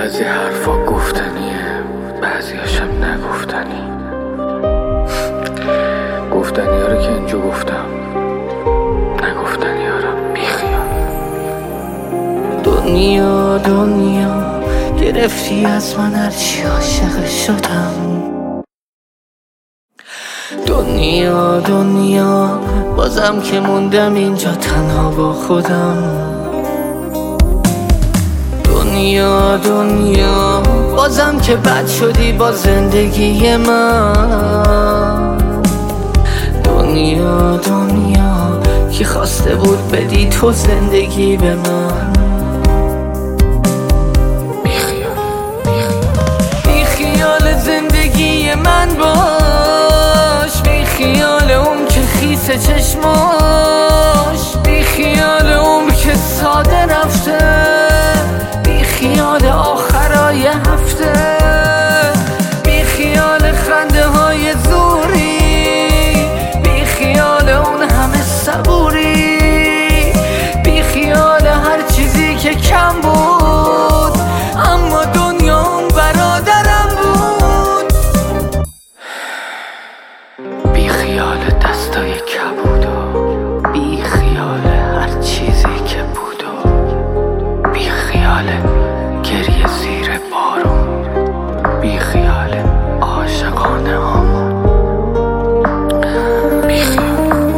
بعضی حرفا گفتنیه، بعضیاشم نگفتنی. گفتنی ها رو که اینجا گفتم، نگفتنی ها رو بیخیال. دنیا گرفتی از من هرچی عاشق شدم. دنیا بازم که موندم اینجا تنها با خودم. دنیا بازم که بد شدی با زندگی من. دنیا کی خواسته بود بدی تو زندگی به من. بیخیال زندگی من باش، بیخیال اون که خیس چشماش، بیخیال اون که ساده رفته، بیخیال آخرای هفته، بیخیال خنده های زوری، بیخیال اون همه صبوری، بیخیال هر چیزی که کم بود اما دنیا اون برادرم بود. بیخیال دستای کبودو، بیخیال هر چیزی که بودو، بیخیال گریه زیر بارون، بیخیال عاشقانه هامون، بیخیال.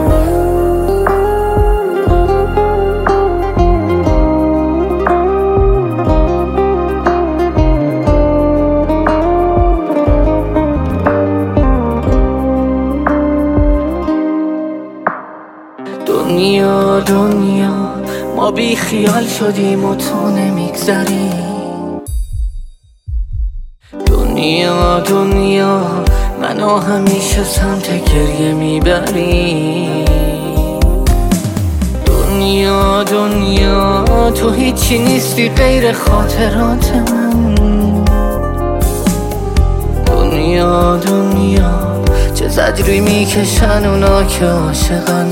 دنیا ما بی خیال شدیم و تو نمیگذری. دنیا منو همیشه سمت گریه میبری. دنیا تو هیچی نیستی غیر خاطرات من. دنیا چه زجری میکشن اونا که عاشقن.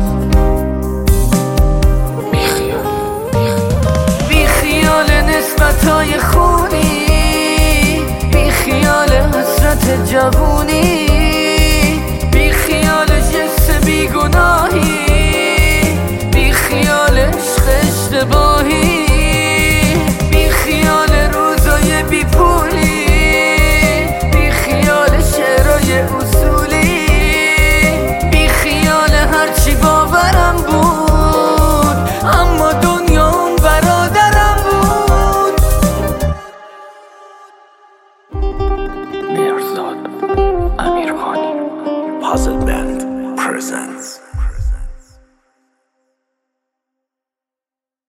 نسبتای خونی، بیخیال حسرت جوونی، بیخیال جس بیگناهی، بیخیال عشق اشتباهی، بیخیال روزای بیپولی، بیخیال شعرهای اصولی، بیخیال هرچی باورم بود اما دنیا اون برادرم بود. مهرزاد امیرخانی Puzzle Band presents